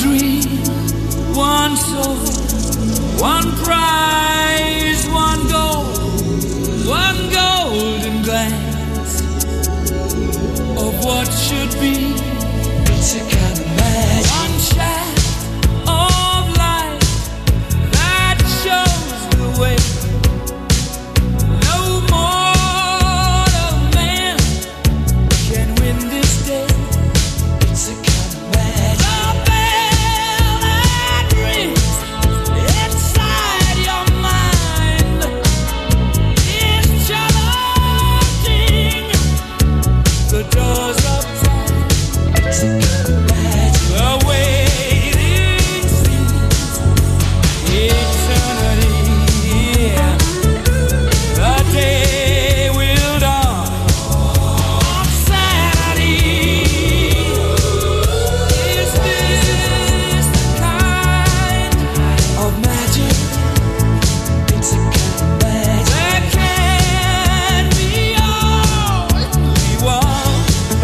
dream, one soul, one prize, one golden glance of what should be. It's a kind of magic. One shaft of light that shows the way. No mortal man can win this day. It's a kind of magic. The bell that rings inside your mind is challenging the doors of time. It's a kind of magic. The waiting seems eternity. The day will dawn on Saturday. Is this the kind of magic? It's a kind of magic. There can be only one.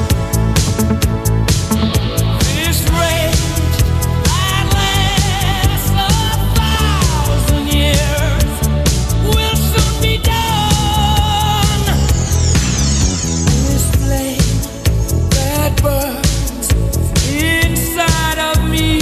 This rage that lasts 1,000 years will soon be done. This flame that burns inside of me,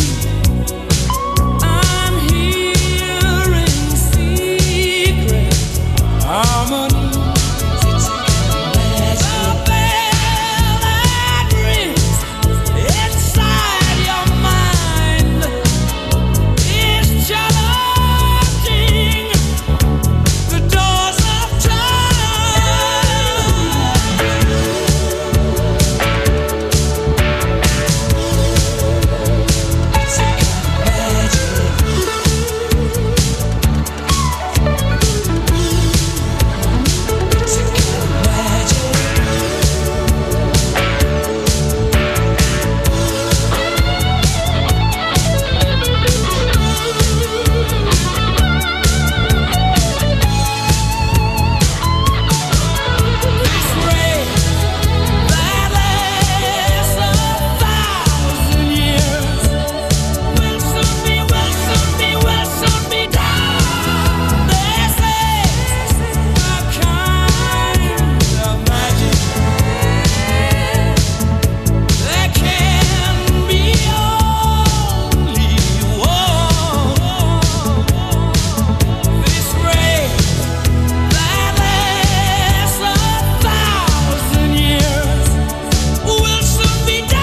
I'm hearing secret harmonies. It's a kind of magic. The bell that rings inside your mind is challenging the doors of time. It's a kind of magic. It's a kind of magic. This rain that lasts 1,000 years will soon be done. This is a kind of magic. There can be only one. This rain that lasts 1,000 years will soon be done.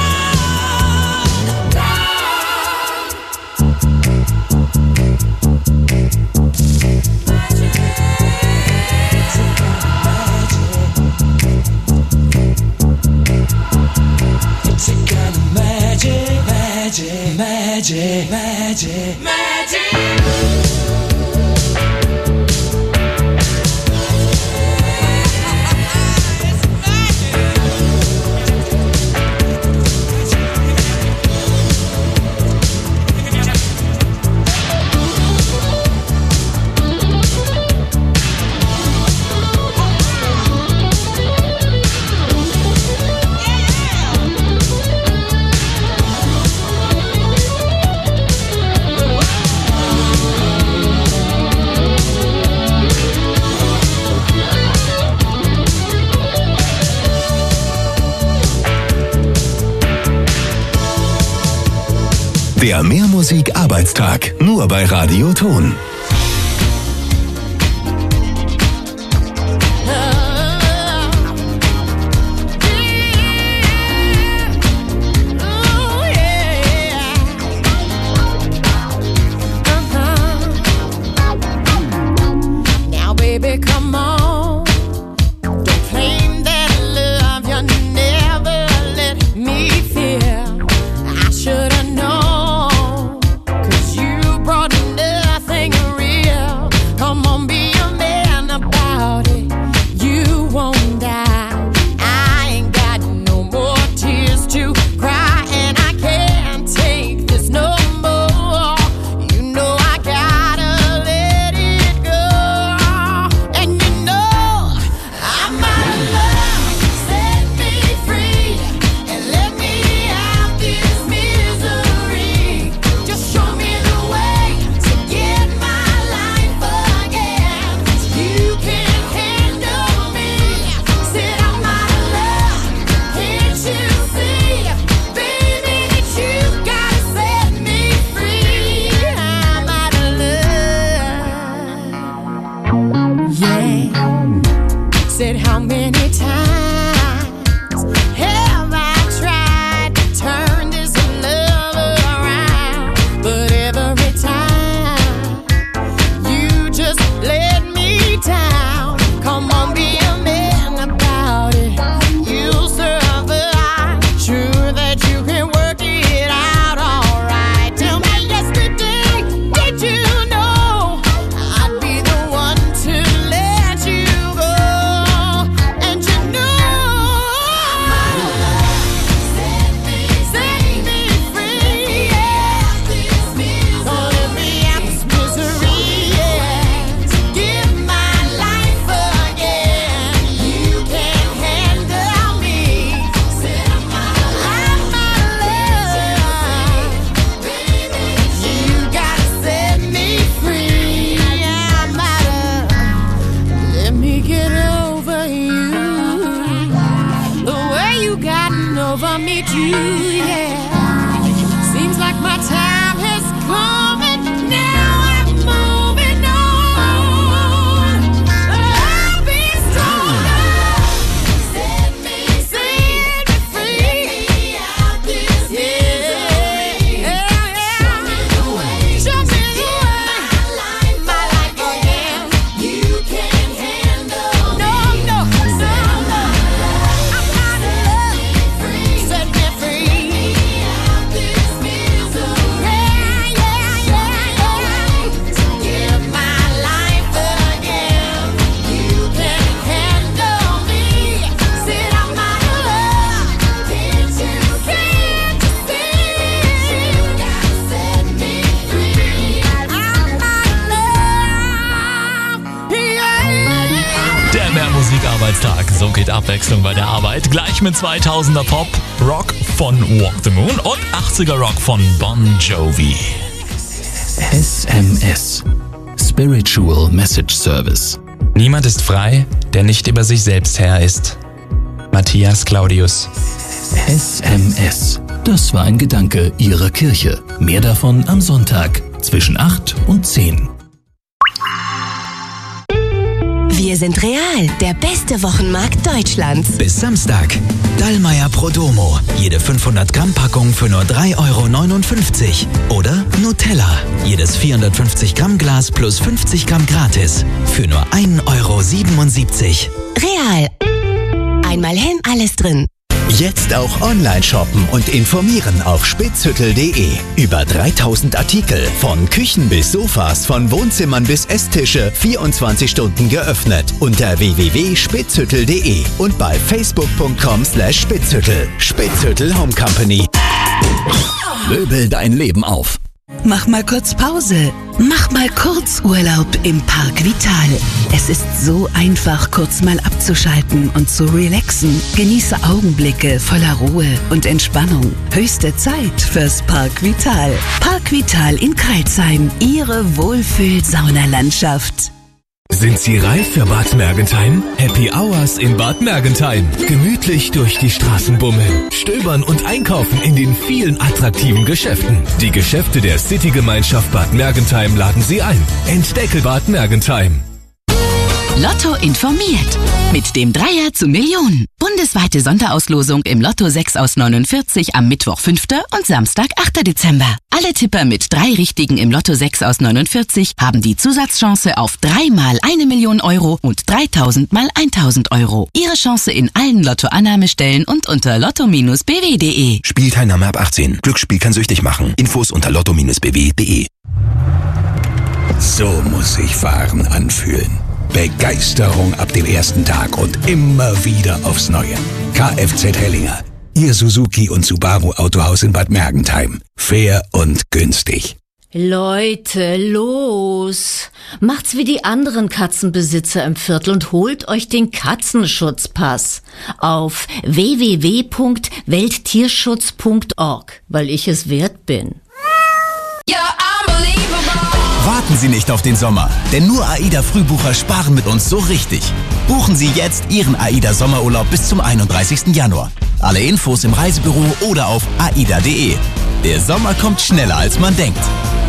It's a kind of magic, magic, magic, magic, magic. Der Mehrmusik-Arbeitstag, nur bei Radio Ton. Now, baby, come on. Don't claim that love you never let me feel. I should have known, 'cause you brought nothing So geht Abwechslung bei der Arbeit. Gleich mit 2000er Pop, Rock von Walk the Moon und 80er Rock von Bon Jovi. SMS. Spiritual Message Service. Niemand ist frei, der nicht über sich selbst Herr ist. Matthias Claudius. SMS. Das war ein Gedanke Ihrer Kirche. Mehr davon am Sonntag zwischen 8 und 10. Wir sind Real, der beste Wochenmarkt Deutschlands. Bis Samstag. Dallmayr Prodomo. Jede 500 Gramm Packung für nur 3,59 €. Oder Nutella. Jedes 450 Gramm Glas plus 50 Gramm gratis. Für nur 1,77 €. Real. Einmal hin, alles drin. Jetzt auch online shoppen und informieren auf spitzhüttel.de. Über 3000 Artikel, von Küchen bis Sofas, von Wohnzimmern bis Esstische, 24 Stunden geöffnet. Unter www.spitzhüttel.de und bei facebook.com/spitzhüttel. Spitzhüttel Home Company. Möbel dein Leben auf. Mach mal kurz Pause. Mach mal kurz Urlaub im Park Vital. Es ist so einfach, kurz mal abzuschalten und zu relaxen. Genieße Augenblicke voller Ruhe und Entspannung. Höchste Zeit fürs Park Vital. Park Vital in Crailsheim. Ihre Wohlfühl-Saunalandschaft. Sind Sie reif für Bad Mergentheim? Happy Hours in Bad Mergentheim. Gemütlich durch die Straßen bummeln, stöbern und einkaufen in den vielen attraktiven Geschäften. Die Geschäfte der City-Gemeinschaft Bad Mergentheim laden Sie ein. Entdecke Bad Mergentheim. Lotto informiert. Mit dem Dreier zu Millionen. Bundesweite Sonderauslosung im Lotto 6 aus 49 am Mittwoch 5. und Samstag 8. Dezember. Alle Tipper mit 3 Richtigen im Lotto 6 aus 49 haben die Zusatzchance auf 3 mal 1 Million € und 3000 mal 1000 €. Ihre Chance in allen Lotto-Annahmestellen und unter lotto-bw.de. Spielteilnahme ab 18. Glücksspiel kann süchtig machen. Infos unter lotto-bw.de. So muss sich Fahren anfühlen. Begeisterung ab dem ersten Tag und immer wieder aufs Neue. Kfz Hellinger. Ihr Suzuki und Subaru Autohaus in Bad Mergentheim. Fair und günstig. Leute, los! Macht's wie die anderen Katzenbesitzer im Viertel und holt euch den Katzenschutzpass auf www.welttierschutz.org, weil ich es wert bin. Warten Sie nicht auf den Sommer, denn nur AIDA-Frühbucher sparen mit uns so richtig. Buchen Sie jetzt Ihren AIDA-Sommerurlaub bis zum 31. Januar. Alle Infos im Reisebüro oder auf aida.de. Der Sommer kommt schneller, als man denkt.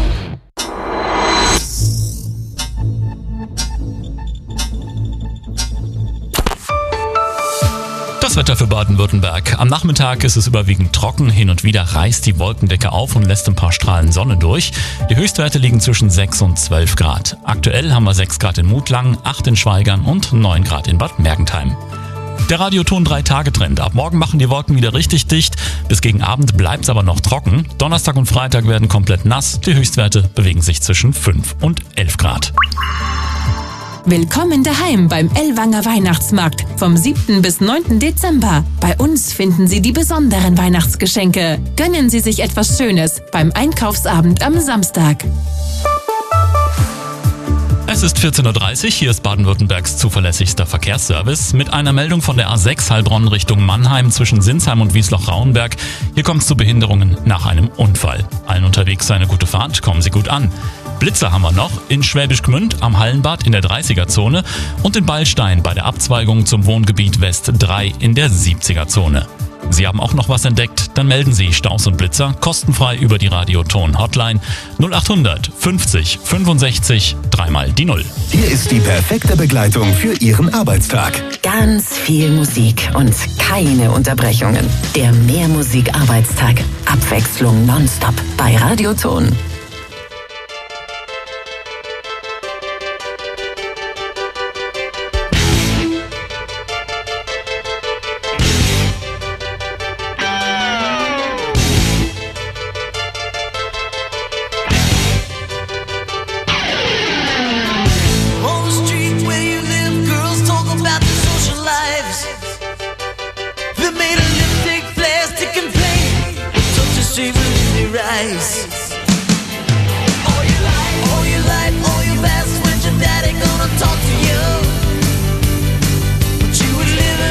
Das Wetter für Baden-Württemberg. Am Nachmittag ist es überwiegend trocken, hin und wieder reißt die Wolkendecke auf und lässt ein paar Strahlen Sonne durch. Die Höchstwerte liegen zwischen 6 und 12 Grad. Aktuell haben wir 6 Grad in Mutlangen, 8 in Schwaigern und 9 Grad in Bad Mergentheim. Der Radioton 3-Tage-Trend. Ab morgen machen die Wolken wieder richtig dicht. Bis gegen Abend bleibt's aber noch trocken. Donnerstag und Freitag werden komplett nass. Die Höchstwerte bewegen sich zwischen 5 und 11 Grad. Willkommen daheim beim Ellwanger Weihnachtsmarkt vom 7. bis 9. Dezember. Bei uns finden Sie die besonderen Weihnachtsgeschenke. Gönnen Sie sich etwas Schönes beim Einkaufsabend am Samstag. Es ist 14:30 Uhr, hier ist Baden-Württembergs zuverlässigster Verkehrsservice mit einer Meldung von der A6 Heilbronn Richtung Mannheim zwischen Sinsheim und Wiesloch-Rauenberg. Hier kommt es zu Behinderungen nach einem Unfall. Allen unterwegs eine gute Fahrt, kommen Sie gut an. Blitzer haben wir noch in Schwäbisch Gmünd am Hallenbad in der 30er-Zone und in Beilstein bei der Abzweigung zum Wohngebiet West 3 in der 70er-Zone. Sie haben auch noch was entdeckt? Dann melden Sie Staus und Blitzer kostenfrei über die Radioton-Hotline 0800 50 65 3 die 0. Hier ist die perfekte Begleitung für Ihren Arbeitstag. Ganz viel Musik und keine Unterbrechungen. Der Mehrmusik-Arbeitstag. Abwechslung nonstop bei Radioton. Talk to you, but you would live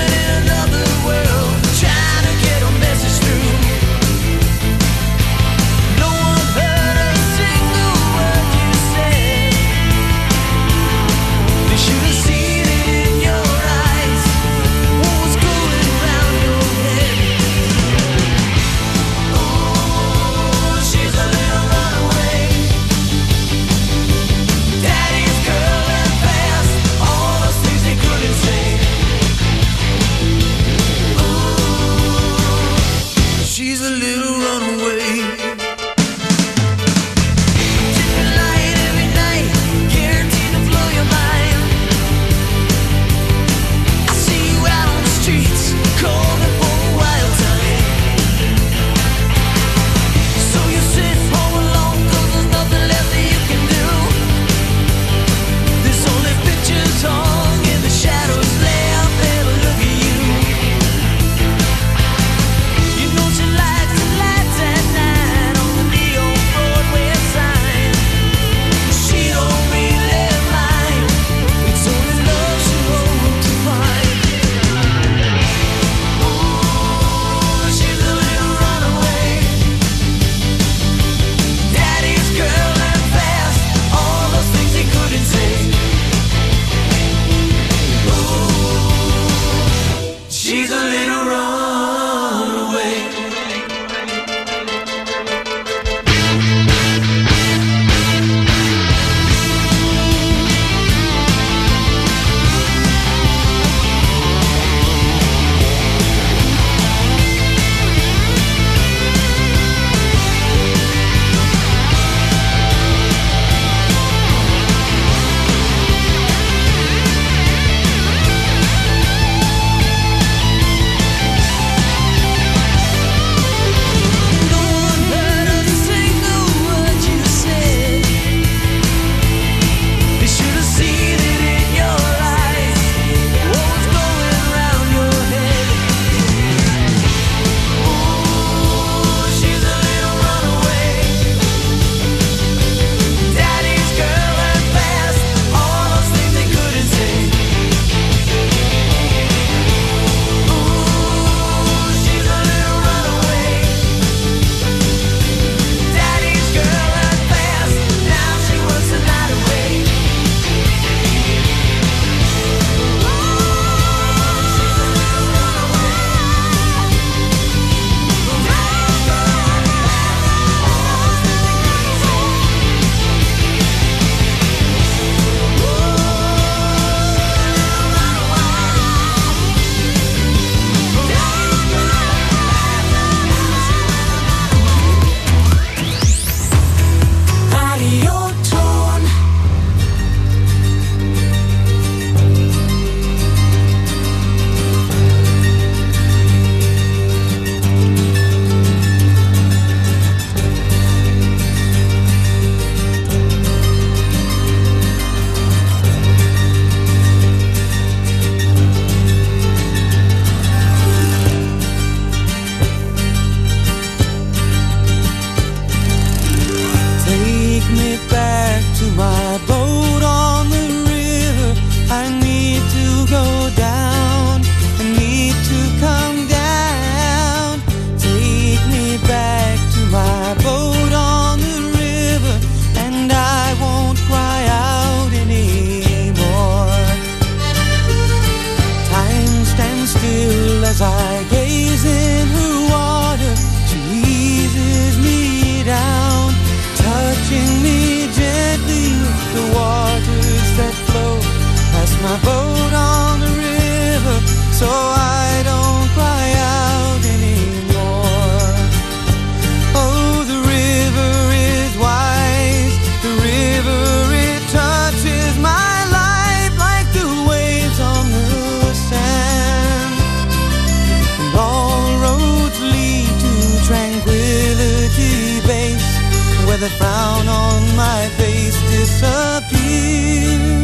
so I don't cry out anymore. Oh, the river is wise, the river, it touches my life like the waves on the sand. And all roads lead to Tranquility Base, where the frown on my face disappears.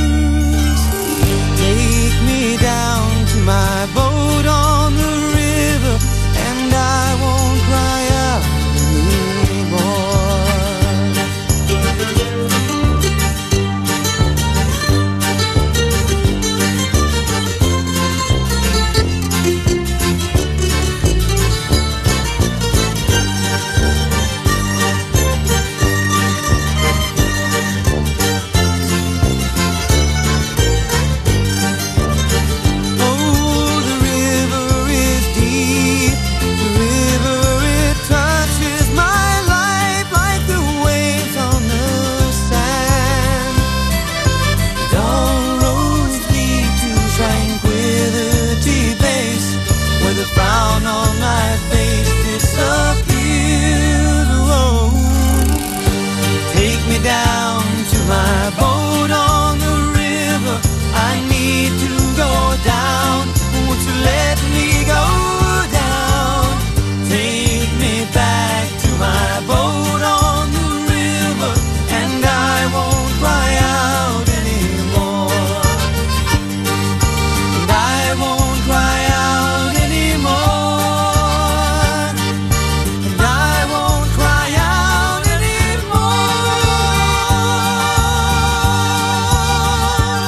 Take me down to my boat on the river, and I won't cry out frown on my face disappears. Oh, take me down to my boat on the river. I need to go down. Won't you let me go down? Take me back to my boat on the river, and I won't cry out anymore. And I won't cry out anymore.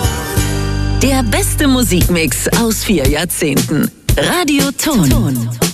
Der beste Musikmix aus 4 Jahrzehnten. Radio Ton.